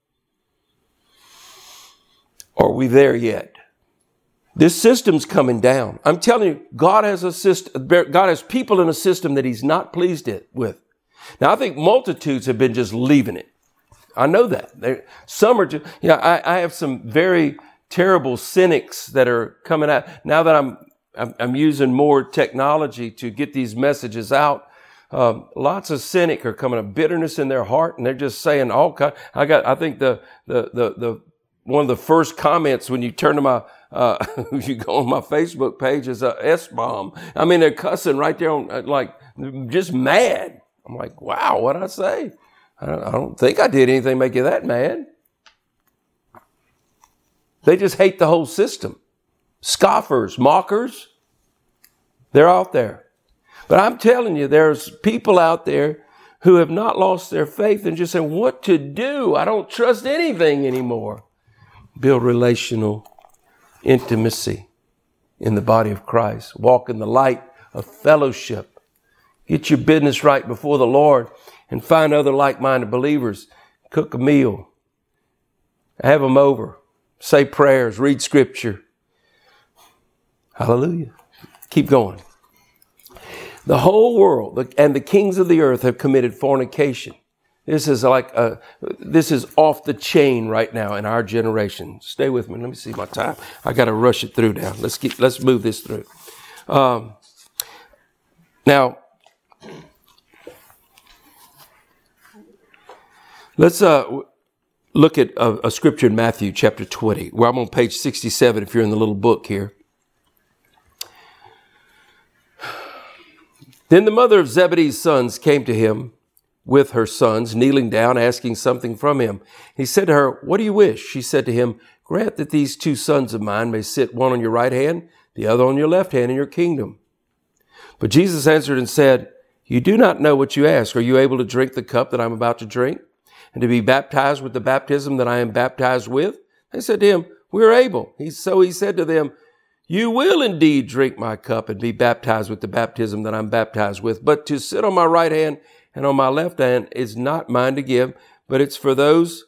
B: Are we there yet? This system's coming down. I'm telling you, God has a system. God has people in a system that He's not pleased with. Now, I think multitudes have been just leaving it. I know that. Some are just, I have some very terrible cynics that are coming out. Now that I'm using more technology to get these messages out, lots of cynic are coming up, bitterness in their heart, and they're just saying all kind. I think the one of the first comments when you turn to my you go on my Facebook page is a S-bomb. I mean, they're cussing right there on, like, just mad. I'm like, wow, what'd I say? I don't think I did anything to make you that mad. They just hate the whole system. Scoffers, mockers, they're out there. But I'm telling you, there's people out there who have not lost their faith and just saying, what to do? I don't trust anything anymore. Build relational intimacy in the body of Christ. Walk in the light of fellowship. Get your business right before the Lord and find other like-minded believers. Cook a meal. Have them over. Say prayers. Read Scripture. Hallelujah. Keep going. The whole world and the kings of the earth have committed fornication. This is this is off the chain right now in our generation. Stay with me. Let me see my time. I got to rush it through now. Let's move this through. Now, let's look at a scripture in Matthew chapter 20. Where I'm on page 67 if you're in the little book here. Then the mother of Zebedee's sons came to him with her sons, kneeling down, asking something from him. He said to her, "What do you wish?" She said to him, "Grant that these 2 sons of mine may sit, one on your right hand, the other on your left hand in your kingdom." But Jesus answered and said, "You do not know what you ask. Are you able to drink the cup that I'm about to drink, and to be baptized with the baptism that I am baptized with?" They said to him, "We are able." So he said to them, "You will indeed drink my cup and be baptized with the baptism that I'm baptized with. But to sit on my right hand and on my left hand is not mine to give, but it's for those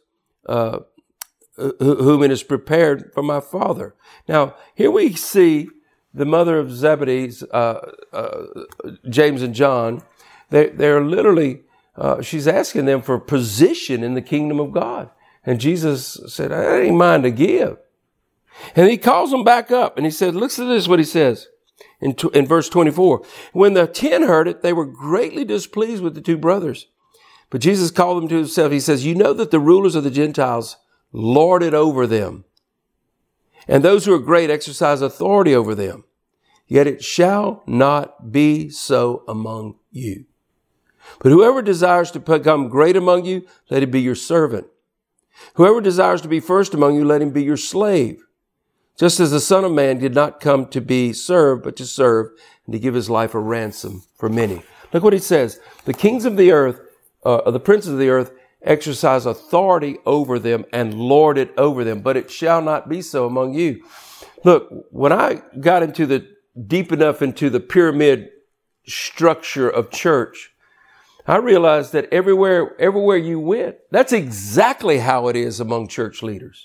B: whom it is prepared for my Father." Now, here we see the mother of Zebedee's, James and John. They're literally, she's asking them for position in the kingdom of God. And Jesus said, "I ain't mine to give." And he calls them back up and he said, listen to this, what he says in verse 24. When the 10 heard it, they were greatly displeased with the 2 brothers. But Jesus called them to himself. He says, "You know that the rulers of the Gentiles lord it over them, and those who are great exercise authority over them. Yet it shall not be so among you. But whoever desires to become great among you, let him be your servant. Whoever desires to be first among you, let him be your slave. Just as the Son of Man did not come to be served, but to serve and to give his life a ransom for many." Look what he says. The kings of the earth, the princes of the earth, exercise authority over them and lord it over them, but it shall not be so among you. Look, when I got deep enough into the pyramid structure of church, I realized that everywhere you went, that's exactly how it is among church leaders.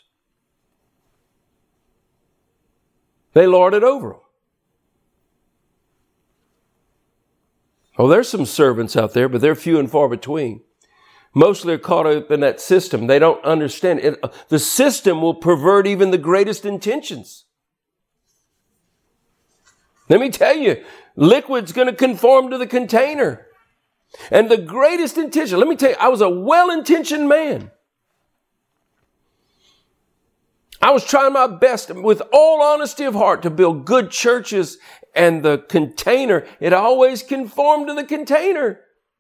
B: They lord it over them. Oh, there's some servants out there, but they're few and far between. Mostly are caught up in that system. They don't understand it. The system will pervert even the greatest intentions. Let me tell you, liquid's going to conform to the container. And the greatest intention, let me tell you, I was a well-intentioned man. I was trying my best with all honesty of heart to build good churches, and the container, it always conformed to the container.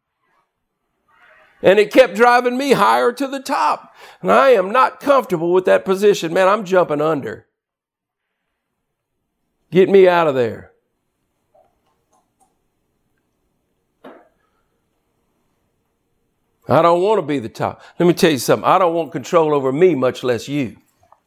B: And it kept driving me higher to the top. And I am not comfortable with that position. Man, I'm jumping under. Get me out of there. I don't want to be the top. Let me tell you something. I don't want control over me, much less you.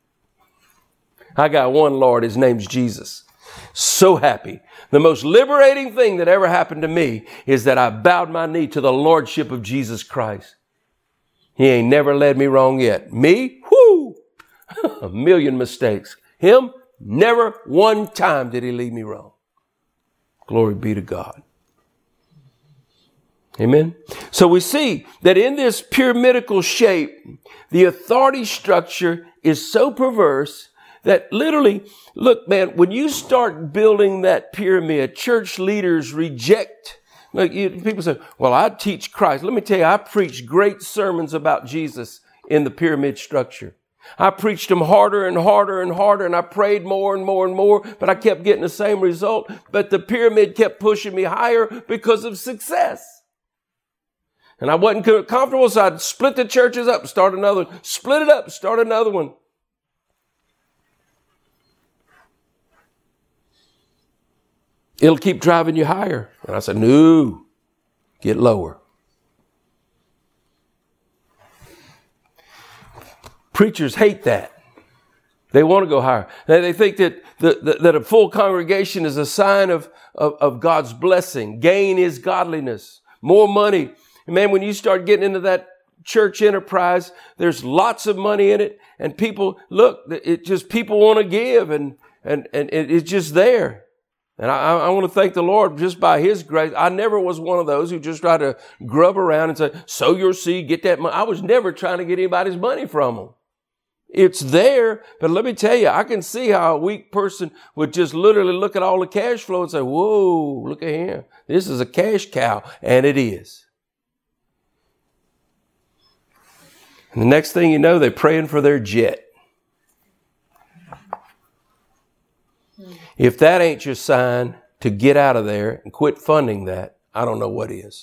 B: I got one Lord. His name's Jesus. So happy. The most liberating thing that ever happened to me is that I bowed my knee to the Lordship of Jesus Christ. He ain't never led me wrong yet. Me? Whoo! A million mistakes. Him? Never one time did he lead me wrong. Glory be to God. Amen. So we see that in this pyramidical shape, the authority structure is so perverse that literally, look, man, when you start building that pyramid, church leaders reject. Like people say, well, I teach Christ. Let me tell you, I preach great sermons about Jesus in the pyramid structure. I preached them harder and harder and harder, and I prayed more and more and more, but I kept getting the same result. But the pyramid kept pushing me higher because of success. And I wasn't comfortable, so I'd split the churches up, start another one, split it up, start another one. It'll keep driving you higher. And I said, no, get lower. Preachers hate that. They want to go higher. They think that that a full congregation is a sign of God's blessing. Gain is godliness. More money. And man, when you start getting into that church enterprise, there's lots of money in it. And people, look, it just, people want to give and it's just there. And I want to thank the Lord just by His grace. I never was one of those who just tried to grub around and say, sow your seed, get that money. I was never trying to get anybody's money from them. It's there, but let me tell you, I can see how a weak person would just literally look at all the cash flow and say, whoa, look at him. This is a cash cow. And it is. And the next thing you know, they're praying for their jet. If that ain't your sign to get out of there and quit funding that, I don't know what is.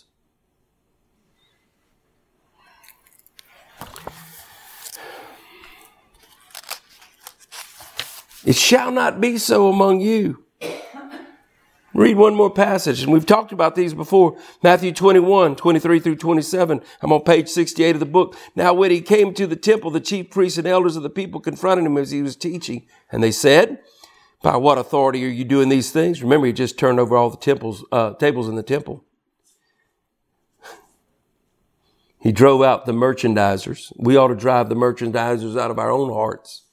B: It shall not be so among you. Read one more passage, and we've talked about these before. Matthew 21, 23 through 27. I'm on page 68 of the book. Now when he came to the temple, the chief priests and elders of the people confronted him as he was teaching. And they said, by what authority are you doing these things? Remember, he just turned over all the tables in the temple. He drove out the merchandisers. We ought to drive the merchandisers out of our own hearts.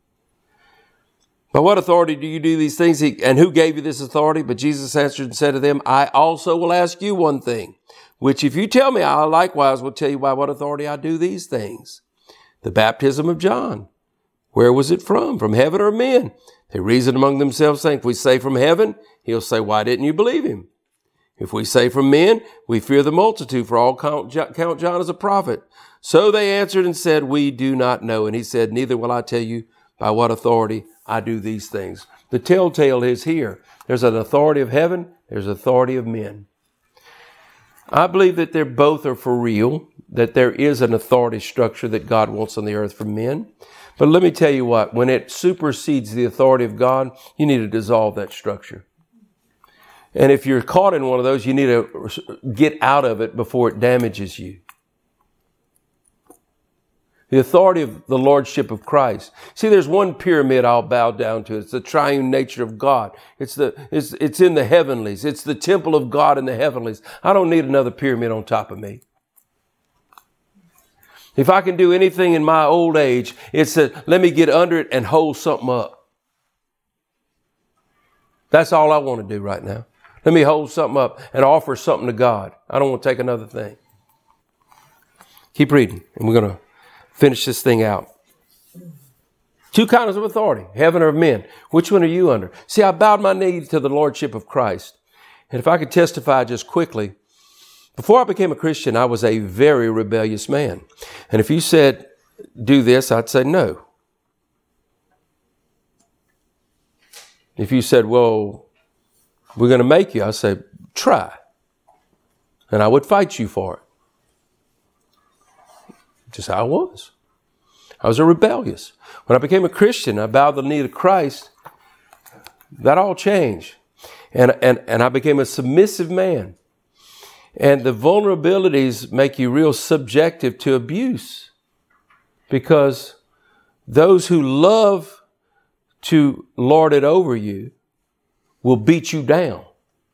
B: By what authority do you do these things? And who gave you this authority? But Jesus answered and said to them, I also will ask you one thing, which if you tell me, I likewise will tell you by what authority I do these things. The baptism of John, where was it from? From heaven or men? They reasoned among themselves, saying, if we say from heaven, he'll say, why didn't you believe him? If we say from men, we fear the multitude, for all count John as a prophet. So they answered and said, we do not know. And he said, neither will I tell you by what authority I do these things. The telltale is here. There's an authority of heaven. There's authority of men. I believe that they're both are for real, that there is an authority structure that God wants on the earth for men. But let me tell you what, when it supersedes the authority of God, you need to dissolve that structure. And if you're caught in one of those, you need to get out of it before it damages you. The authority of the Lordship of Christ. See, there's one pyramid I'll bow down to. It's the triune nature of God. It's in the heavenlies. It's the temple of God in the heavenlies. I don't need another pyramid on top of me. If I can do anything in my old age, it's that let me get under it and hold something up. That's all I want to do right now. Let me hold something up and offer something to God. I don't want to take another thing. Keep reading, and we're going to finish this thing out. Two kinds of authority, heaven or men. Which one are you under? See, I bowed my knee to the Lordship of Christ. And if I could testify just quickly, before I became a Christian, I was a very rebellious man. And if you said, do this, I'd say no. If you said, well, we're going to make you, I'd say, try. And I would fight you for it. Just how I was. I was a rebellious. When I became a Christian, I bowed the knee to Christ. That all changed. And I became a submissive man. And the vulnerabilities make you real subjective to abuse. Because those who love to lord it over you will beat you down.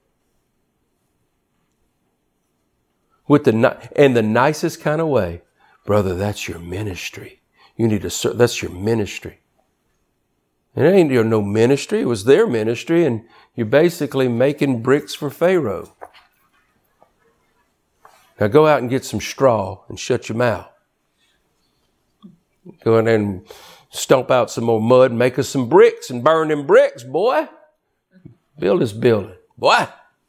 B: In the nicest kind of way. Brother, that's your ministry. You need to serve. That's your ministry. It ain't your no ministry. It was their ministry, and you're basically making bricks for Pharaoh. Now go out and get some straw and shut your mouth. Go in there and stomp out some more mud and make us some bricks and burn them bricks, boy. Build this building, boy.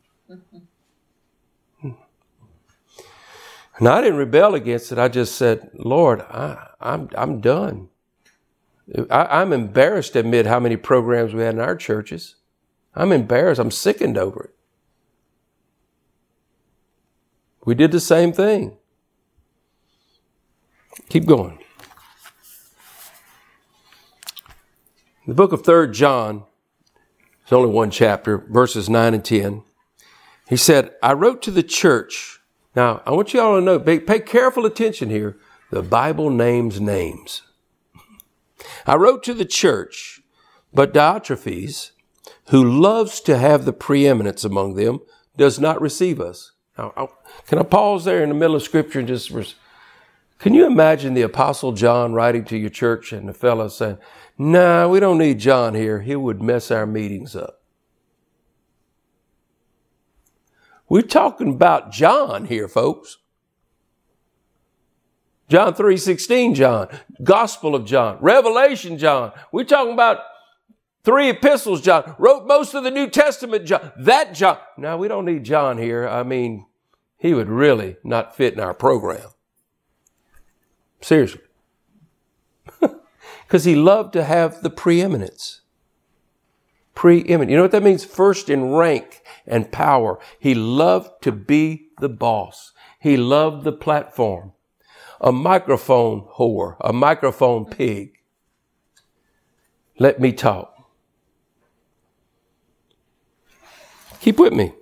B: And I didn't rebel against it. I just said, Lord, I'm done. I'm embarrassed to admit how many programs we had in our churches. I'm embarrassed. I'm sickened over it. We did the same thing. Keep going. The book of 3 John, it's only one chapter, verses 9 and 10. He said, I wrote to the church. Now, I want you all to know, pay careful attention here. The Bible names names. I wrote to the church, but Diotrephes, who loves to have the preeminence among them, does not receive us. Now, can I pause there in the middle of Scripture and just... Can you imagine the Apostle John writing to your church and the fellow saying, nah, we don't need John here. He would mess our meetings up. We're talking about John here, folks. John 3:16, John. Gospel of John. Revelation, John. We're talking about 3 epistles, John. Wrote most of the New Testament, John. That John. Now, we don't need John here. I mean, he would really not fit in our program. Seriously. Because he loved to have the preeminence. Preeminent. You know what that means? First in rank and power. He loved to be the boss. He loved the platform. A microphone whore, a microphone pig. Let me talk. Keep with me.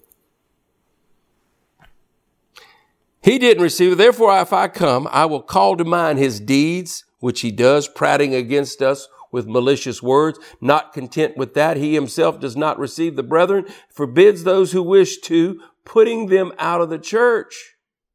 B: He didn't receive it. Therefore, if I come, I will call to mind his deeds, which he does, prating against us with malicious words. Not content with that, he himself does not receive the brethren, forbids those who wish to, putting them out of the church.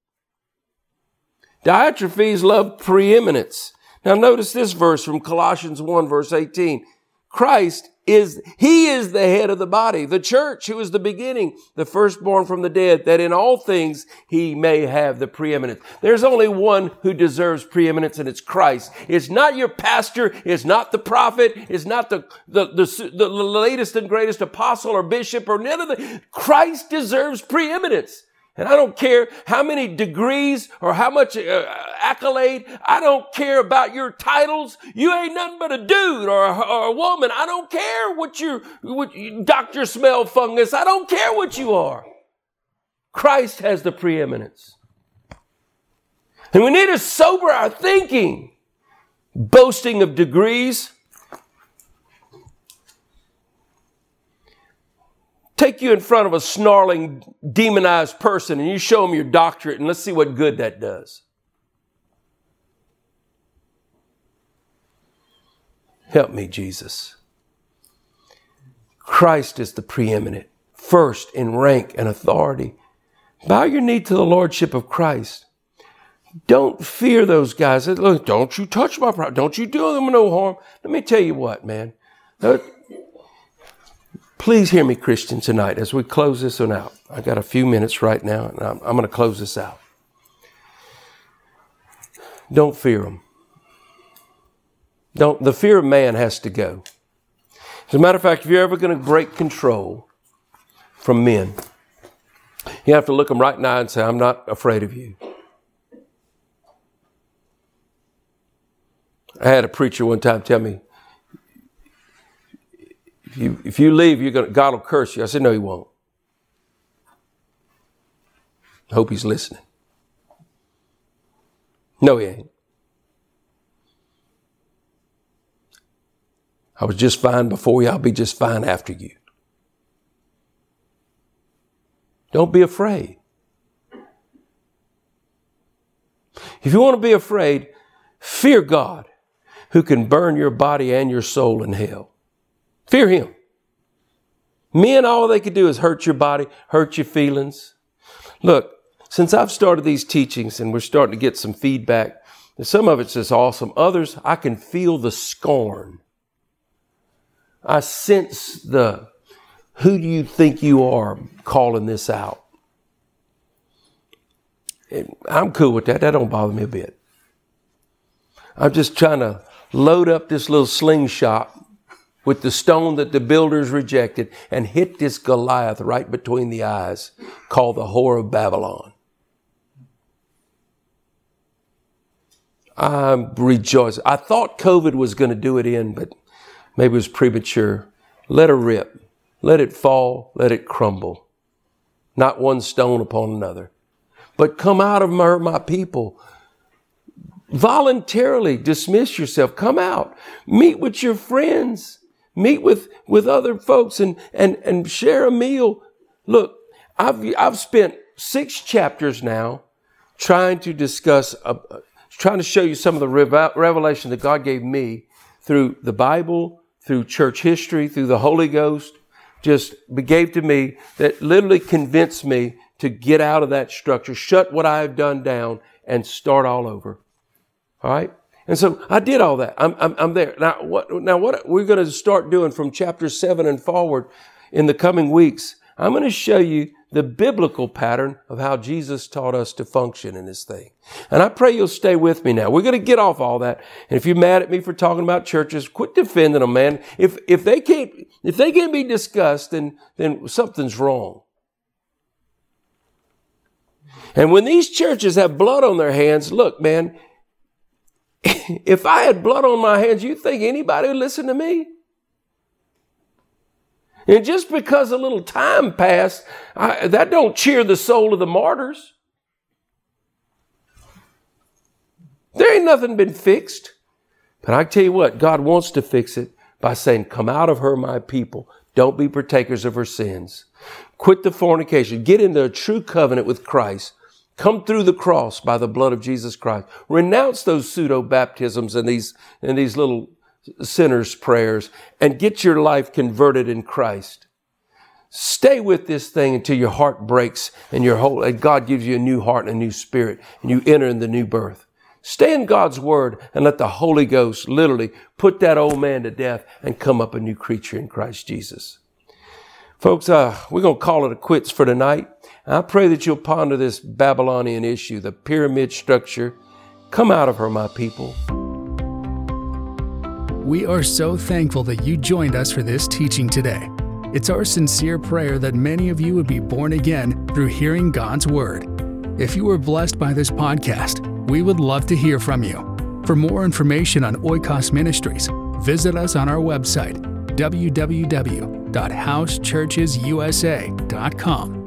B: Diotrephes loved preeminence. Now notice this verse from Colossians 1, verse 18. Christ he is the head of the body, the church, who is the beginning, the firstborn from the dead, that in all things he may have the preeminence. There's only one who deserves preeminence, and it's Christ. It's not your pastor. It's not the prophet. It's not the latest and greatest apostle or bishop or none of the. Christ deserves preeminence. And I don't care how many degrees or how much accolade. I don't care about your titles. You ain't nothing but a dude or a woman. I don't care what Dr. Smell Fungus. I don't care what you are. Christ has the preeminence. And we need to sober our thinking. Boasting of degrees. Take you in front of a snarling, demonized person and you show them your doctorate and let's see what good that does. Help me, Jesus. Christ is the preeminent, first in rank and authority. Bow your knee to the lordship of Christ. Don't fear those guys. Look, don't you touch my property. Don't you do them no harm. Let me tell you what, man. Please hear me, Christian, tonight as we close this one out. I got a few minutes right now, and I'm going to close this out. Don't fear them. The fear of man has to go. As a matter of fact, if you're ever going to break control from men, you have to look them right in the eye and say, I'm not afraid of you. I had a preacher one time tell me, if you leave, God will curse you. I said, no, he won't. I hope he's listening. No, he ain't. I was just fine before you. I'll be just fine after you. Don't be afraid. If you want to be afraid, fear God, who can burn your body and your soul in hell. Fear him. Men, all they could do is hurt your body, hurt your feelings. Look, since I've started these teachings and we're starting to get some feedback, some of it's just awesome. Others, I can feel the scorn. I sense who do you think you are calling this out? And I'm cool with that. That don't bother me a bit. I'm just trying to load up this little slingshot with the stone that the builders rejected and hit this Goliath right between the eyes called the whore of Babylon. I'm rejoicing. I thought COVID was going to do it in, but maybe it was premature. Let her rip. Let it fall. Let it crumble. Not one stone upon another. But come out of her, my people. Voluntarily dismiss yourself. Come out. Meet with your friends. Meet with other folks and share a meal. Look, I've spent 6 chapters now trying to discuss, trying to show you some of the revelation that God gave me through the Bible, through church history, through the Holy Ghost, just gave to me that literally convinced me to get out of that structure, shut what I have done down, and start all over. All right? And so I did all that. I'm there. Now what we're going to start doing from chapter 7 and forward in the coming weeks, I'm going to show you the biblical pattern of how Jesus taught us to function in this thing. And I pray you'll stay with me now. We're going to get off all that. And if you're mad at me for talking about churches, quit defending them, man. If they can't be discussed, then something's wrong. And when these churches have blood on their hands, look, man, if I had blood on my hands, you think anybody would listen to me? And just because a little time passed, that don't cheer the soul of the martyrs. There ain't nothing been fixed. But I tell you what, God wants to fix it by saying, come out of her, my people. Don't be partakers of her sins. Quit the fornication. Get into a true covenant with Christ. Come through the cross by the blood of Jesus Christ. Renounce those pseudo-baptisms and these little sinners' prayers and get your life converted in Christ. Stay with this thing until your heart breaks and God gives you a new heart and a new spirit and you enter in the new birth. Stay in God's word and let the Holy Ghost literally put that old man to death and come up a new creature in Christ Jesus. Folks, we're going to call it a quits for tonight. I pray that you'll ponder this Babylonian issue, the pyramid structure. Come out of her, my people.
A: We are so thankful that you joined us for this teaching today. It's our sincere prayer that many of you would be born again through hearing God's Word. If you were blessed by this podcast, we would love to hear from you. For more information on Oikos Ministries, visit us on our website, www.housechurchesusa.com.